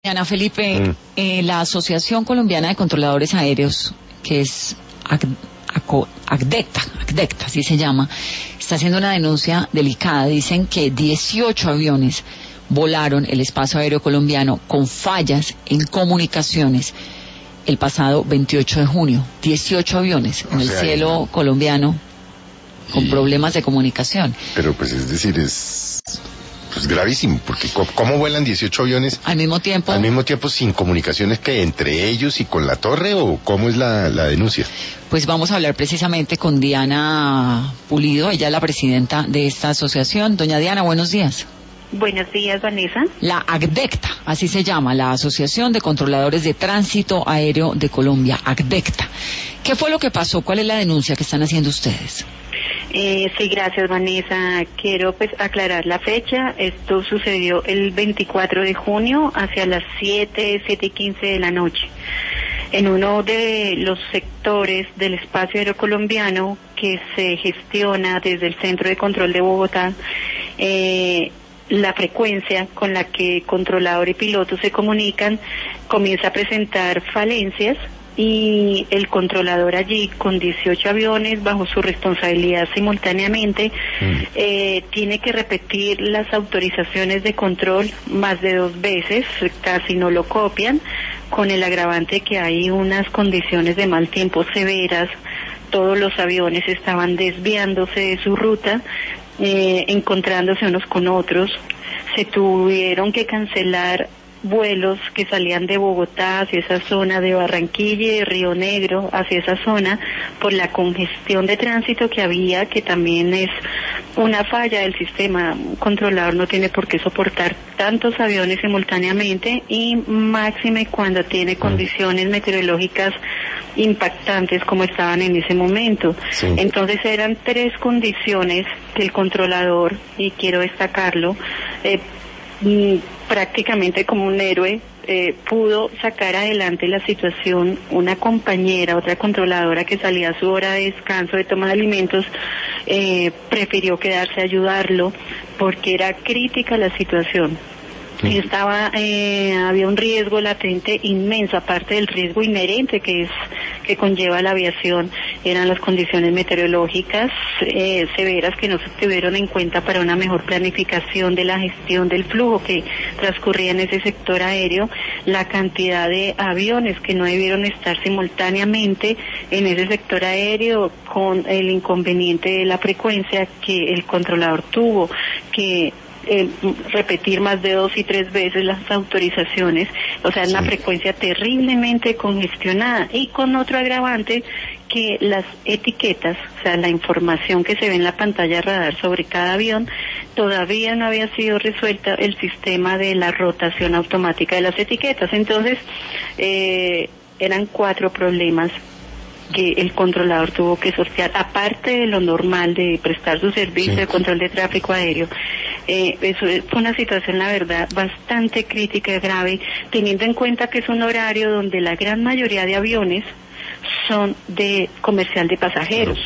Ana Felipe, la Asociación Colombiana de Controladores Aéreos, que es ACDECTA, así se llama, está haciendo una denuncia delicada. Dicen que 18 aviones volaron el espacio aéreo colombiano con fallas en comunicaciones el pasado 28 de junio. 18 aviones en el cielo colombiano con problemas de comunicación. Pero pues es decir, es gravísimo, porque ¿cómo vuelan 18 aviones al mismo tiempo sin comunicaciones, que entre ellos y con la torre, o cómo es la denuncia? Pues vamos a hablar precisamente con Diana Pulido, ella es la presidenta de esta asociación. Doña Diana, buenos días. Buenos días, Vanessa. La ACDECTA, así se llama, la Asociación de Controladores de Tránsito Aéreo de Colombia, ACDECTA. ¿Qué fue lo que pasó? ¿Cuál es la denuncia que están haciendo ustedes? Sí, gracias, Vanessa. Quiero aclarar la fecha. Esto sucedió el 24 de junio hacia las 7:15 de la noche. En uno de los sectores del espacio aéreo colombiano que se gestiona desde el Centro de Control de Bogotá, la frecuencia con la que controlador y piloto se comunican comienza a presentar falencias, y el controlador allí, con 18 aviones bajo su responsabilidad simultáneamente, tiene que repetir las autorizaciones de control más de 2 veces, casi no lo copian, con el agravante que hay unas condiciones de mal tiempo severas. Todos los aviones estaban desviándose de su ruta, encontrándose unos con otros. Se tuvieron que cancelar vuelos que salían de Bogotá hacia esa zona, de Barranquilla y de Río Negro hacia esa zona, por la congestión de tránsito que había, que también es una falla del sistema. Un controlador no tiene por qué soportar tantos aviones simultáneamente, y máxime cuando tiene condiciones meteorológicas impactantes como estaban en ese momento. Sí. Entonces eran 3 condiciones que el controlador, y quiero destacarlo, prácticamente como un héroe, pudo sacar adelante la situación. Una compañera, otra controladora que salía a su hora de descanso, de toma de alimentos, prefirió quedarse a ayudarlo porque era crítica la situación. Y había un riesgo latente inmenso, aparte del riesgo inherente que conlleva la aviación. Eran las condiciones meteorológicas severas que no se tuvieron en cuenta para una mejor planificación de la gestión del flujo que transcurría en ese sector aéreo, la cantidad de aviones que no debieron estar simultáneamente en ese sector aéreo, con el inconveniente de la frecuencia que el controlador tuvo que repetir más de 2 y 3 veces las autorizaciones. O sea, una frecuencia terriblemente congestionada, y con otro agravante, que las etiquetas, o sea, la información que se ve en la pantalla radar sobre cada avión, todavía no había sido resuelta el sistema de la rotación automática de las etiquetas. Entonces, eran 4 problemas que el controlador tuvo que sortear, aparte de lo normal de prestar su servicio de control de tráfico aéreo. Eso fue una situación, la verdad, bastante crítica y grave, teniendo en cuenta que es un horario donde la gran mayoría de aviones son de comercial de pasajeros.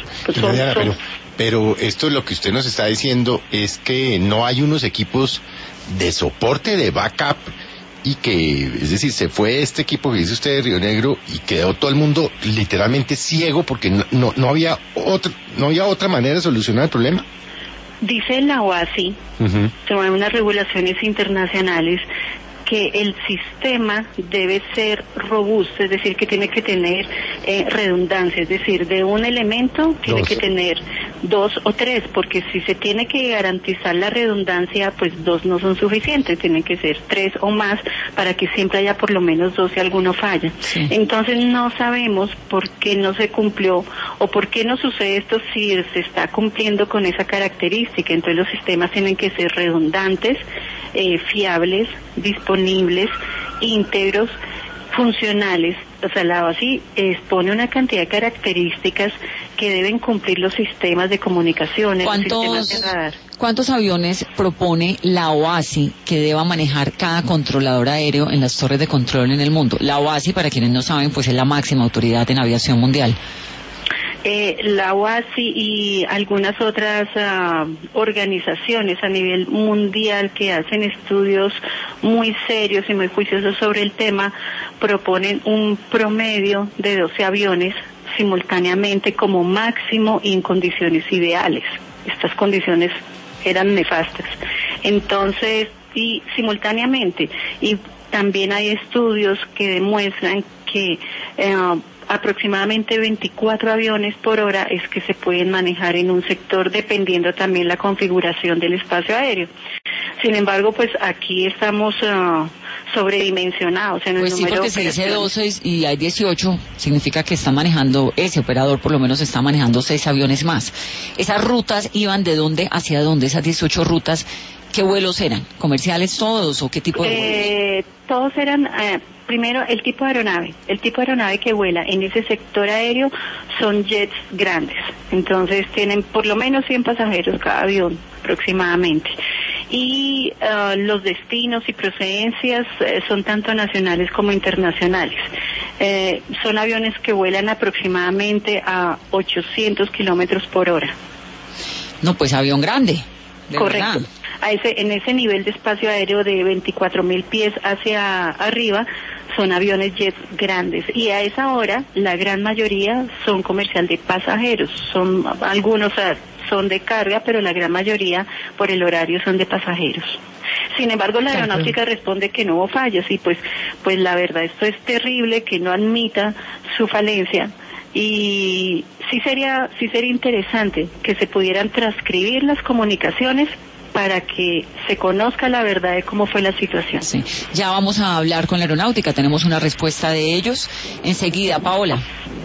Pero esto, lo que usted nos está diciendo, es que no hay unos equipos de soporte, de backup, y que, es decir, se fue este equipo que dice usted de Río Negro y quedó todo el mundo literalmente ciego porque no había otra manera de solucionar el problema. Dice la OASI, son unas regulaciones internacionales, que el sistema debe ser robusto, es decir, que tiene que tener redundancia, es decir, de un elemento tiene que tener 2 o 3, porque si se tiene que garantizar la redundancia, pues 2 no son suficientes, tienen que ser 3 o más para que siempre haya por lo menos 2 si alguno falla. Sí. Entonces no sabemos por qué no se cumplió o por qué no sucede esto si se está cumpliendo con esa característica. Entonces los sistemas tienen que ser redundantes, fiables, disponibles, íntegros, funcionales. O sea, la OASI expone una cantidad de características que deben cumplir los sistemas de comunicaciones, los sistemas de radar. ¿Cuántos aviones propone la OASI que deba manejar cada controlador aéreo en las torres de control en el mundo? La OASI, para quienes no saben, pues es la máxima autoridad en aviación mundial. La OASI y algunas otras organizaciones a nivel mundial que hacen estudios muy serios y muy juiciosos sobre el tema proponen un promedio de 12 aviones simultáneamente como máximo y en condiciones ideales. Estas condiciones eran nefastas. Entonces, y simultáneamente, y también hay estudios que demuestran que aproximadamente 24 aviones por hora es que se pueden manejar en un sector dependiendo también la configuración del espacio aéreo. Sin embargo, pues aquí estamos sobredimensionados en el pues sí, número porque se dice 12 y hay 18, significa que está manejando, ese operador por lo menos está manejando 6 aviones más. ¿Esas rutas iban de dónde hacia dónde, esas 18 rutas? ¿Qué vuelos eran? ¿Comerciales todos o qué tipo de vuelos? Todos eran, primero, el tipo de aeronave. El tipo de aeronave que vuela en ese sector aéreo son jets grandes. Entonces tienen por lo menos 100 pasajeros cada avión aproximadamente. Y los destinos y procedencias son tanto nacionales como internacionales. Son aviones que vuelan aproximadamente a 800 kilómetros por hora. No, pues avión grande. Correcto. Verdad. En ese nivel de espacio aéreo de 24.000 pies hacia arriba son aviones jets grandes, y a esa hora la gran mayoría son comercial de pasajeros, son algunos son de carga, pero la gran mayoría por el horario son de pasajeros. Sin embargo, la aeronáutica responde que no hubo fallas, y pues la verdad, esto es terrible que no admita su falencia. Y sí sería interesante que se pudieran transcribir las comunicaciones para que se conozca la verdad de cómo fue la situación. Sí. Ya vamos a hablar con la aeronáutica, tenemos una respuesta de ellos enseguida. Paola.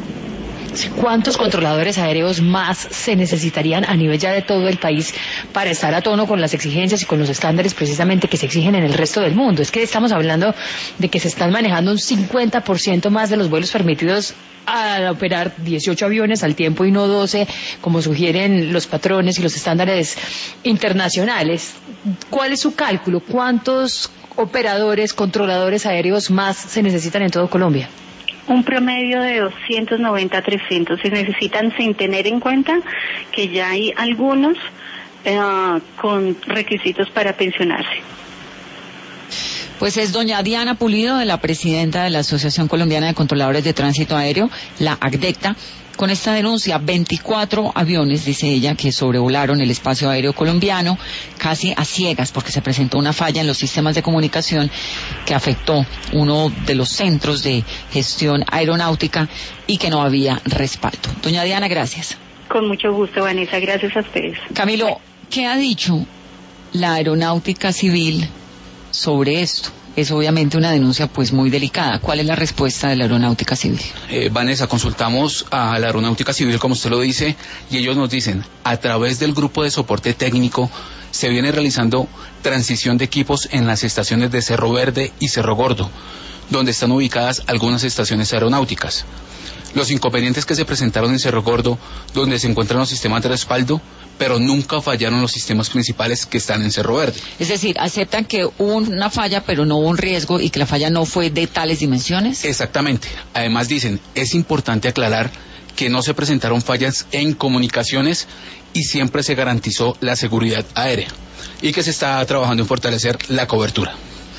¿Cuántos controladores aéreos más se necesitarían a nivel ya de todo el país para estar a tono con las exigencias y con los estándares precisamente que se exigen en el resto del mundo? Es que estamos hablando de que se están manejando un 50% más de los vuelos permitidos a operar 18 aviones al tiempo y no 12, como sugieren los patrones y los estándares internacionales. ¿Cuál es su cálculo? ¿Cuántos operadores, controladores aéreos más se necesitan en todo Colombia? Un promedio de 290 a 300 se necesitan, sin tener en cuenta que ya hay algunos con requisitos para pensionarse. Pues es doña Diana Pulido, de la presidenta de la Asociación Colombiana de Controladores de Tránsito Aéreo, la ACDECTA, con esta denuncia. 24 aviones, dice ella, que sobrevolaron el espacio aéreo colombiano, casi a ciegas, porque se presentó una falla en los sistemas de comunicación que afectó uno de los centros de gestión aeronáutica y que no había respaldo. Doña Diana, gracias. Con mucho gusto, Vanessa, gracias a ustedes. Camilo, ¿qué ha dicho la aeronáutica civil sobre esto? Es obviamente una denuncia pues muy delicada. ¿Cuál es la respuesta de la aeronáutica civil? Vanessa, consultamos a la aeronáutica civil, como usted lo dice, y ellos nos dicen, a través del grupo de soporte técnico se viene realizando transición de equipos en las estaciones de Cerro Verde y Cerro Gordo, donde están ubicadas algunas estaciones aeronáuticas. Los inconvenientes que se presentaron en Cerro Gordo, donde se encuentran los sistemas de respaldo, pero nunca fallaron los sistemas principales que están en Cerro Verde. Es decir, aceptan que hubo una falla, pero no hubo un riesgo y que la falla no fue de tales dimensiones. Exactamente. Además dicen, es importante aclarar que no se presentaron fallas en comunicaciones y siempre se garantizó la seguridad aérea y que se está trabajando en fortalecer la cobertura.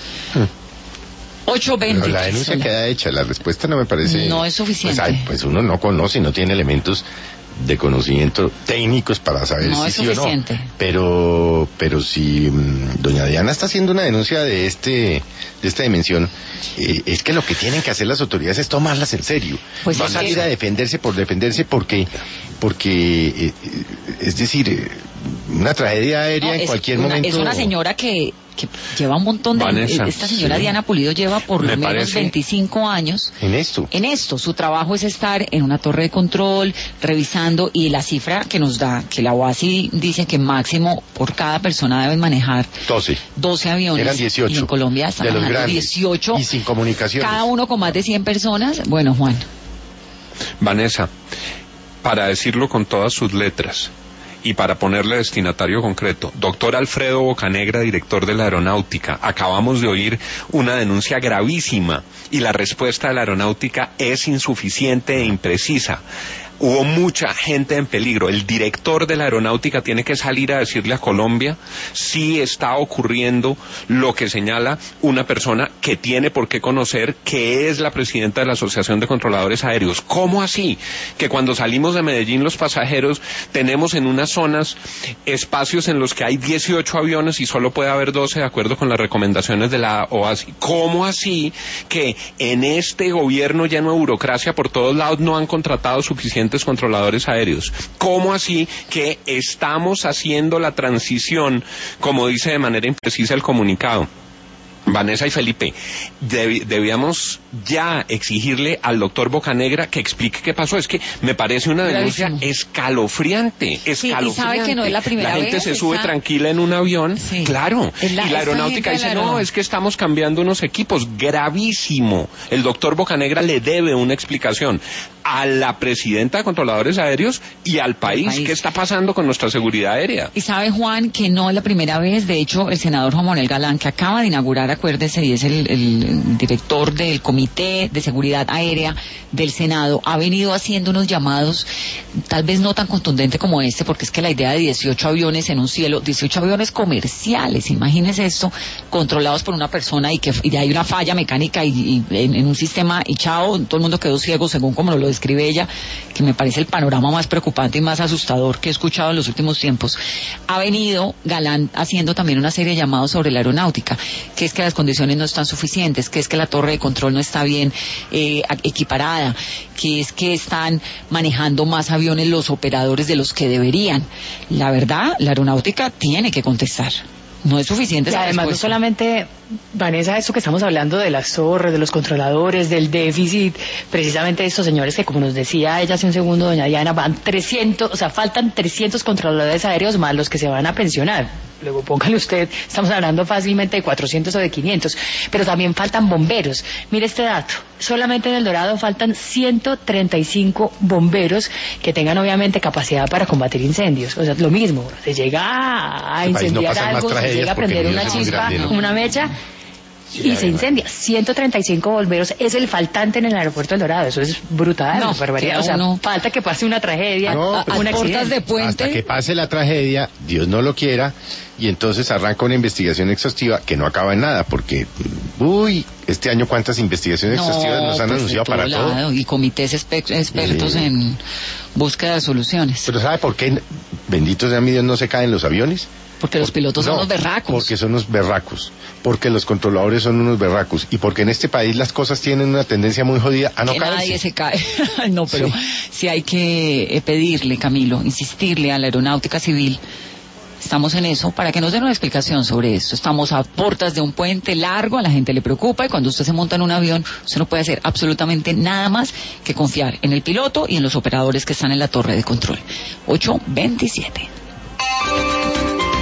8:20. Pero la denuncia queda hecha, la respuesta no me parece... No es suficiente. Pues uno no conoce, no tiene elementos de conocimiento técnicos para saber no si es sí suficiente. O no. Pero si doña Diana está haciendo una denuncia de esta dimensión, es que lo que tienen que hacer las autoridades es tomarlas en serio. Pues no salir a defenderse por defenderse porque es decir, una tragedia aérea en cualquier momento. Es una señora que lleva un montón de... Vanessa, esta señora sí. Diana Pulido lleva por lo menos 25 años en esto. Su trabajo es estar en una torre de control, revisando, y la cifra que nos da, que la OASI dice que máximo por cada persona deben manejar 12 aviones. Eran 18. Y en Colombia están manejando 18. Y sin comunicaciones. Cada uno con más de 100 personas. Bueno, Juan. Vanessa, para decirlo con todas sus letras y para ponerle destinatario concreto, doctor Alfredo Bocanegra, director de la Aeronáutica, acabamos de oír una denuncia gravísima y la respuesta de la Aeronáutica es insuficiente e imprecisa. hubo mucha gente en peligro. El director de la aeronáutica tiene que salir a decirle a Colombia si está ocurriendo lo que señala una persona que tiene por qué conocer, que es la presidenta de la Asociación de Controladores Aéreos. ¿Cómo así? Que cuando salimos de Medellín los pasajeros tenemos en unas zonas espacios en los que hay 18 aviones y solo puede haber 12 de acuerdo con las recomendaciones de la OASI. ¿Cómo así que en este gobierno lleno de burocracia por todos lados no han contratado suficientes controladores aéreos? ¿Cómo así que estamos haciendo la transición, como dice de manera imprecisa el comunicado? Vanessa y Felipe, debíamos ya exigirle al doctor Bocanegra que explique qué pasó. Es que me parece una denuncia escalofriante. Sí, y sabe que no es la primera vez. La gente vez, se sube tranquila en un avión, sí. Claro. Y la aeronáutica dice, no, es que estamos cambiando unos equipos. Gravísimo. El doctor Bocanegra le debe una explicación a la presidenta de Controladores Aéreos y al país. ¿Qué está pasando con nuestra seguridad aérea? Y sabe, Juan, que no es la primera vez. De hecho, el senador Juan Manuel Galán, que acaba de inaugurar, acuérdese, y es el director del Comité de Seguridad Aérea del Senado, ha venido haciendo unos llamados, tal vez no tan contundente como este, porque es que la idea de 18 aviones en un cielo, 18 aviones comerciales, imagínese esto, controlados por una persona y hay una falla mecánica y en un sistema y chao, todo el mundo quedó ciego según como lo describe ella, que me parece el panorama más preocupante y más asustador que he escuchado en los últimos tiempos. Ha venido Galán haciendo también una serie de llamados sobre la aeronáutica, que es que las condiciones no están suficientes, que es que la torre de control no está bien equiparada, que es que están manejando más aviones los operadores de los que deberían. La verdad, la aeronáutica tiene que contestar. No es suficiente. Y además no solamente, Vanessa, esto que estamos hablando de las torres, de los controladores, del déficit, precisamente estos señores que, como nos decía ella hace un segundo, doña Diana, faltan 300 controladores aéreos más los que se van a pensionar. Luego póngale usted, estamos hablando fácilmente de 400 o de 500, pero también faltan bomberos. Mire este dato, solamente en El Dorado faltan 135 bomberos que tengan obviamente capacidad para combatir incendios. O sea, lo mismo, se llega a incendiar algo, se llega a prender una chispa, una mecha, y se incendia. 135 bomberos es el faltante en el aeropuerto del Dorado. Eso es brutal, barbaridad. O sea, falta que pase una tragedia, un accidente de puente. Hasta que pase la tragedia, Dios no lo quiera, y entonces arranca una investigación exhaustiva que no acaba en nada, porque, este año cuántas investigaciones exhaustivas nos han anunciado para todo. Y comités expertos en búsqueda de soluciones. Pero ¿sabe por qué, bendito sea mi Dios, no se caen los aviones? Porque los pilotos son unos berracos. Porque son unos berracos. Porque los controladores son unos berracos. Y porque en este país las cosas tienen una tendencia muy jodida a no caerse. Nadie se cae. No, pero sí hay que pedirle, Camilo, insistirle a la aeronáutica civil. Estamos en eso para que nos den una explicación sobre esto. Estamos a puertas de un puente largo, a la gente le preocupa, y cuando usted se monta en un avión, usted no puede hacer absolutamente nada más que confiar en el piloto y en los operadores que están en la torre de control. 8:27.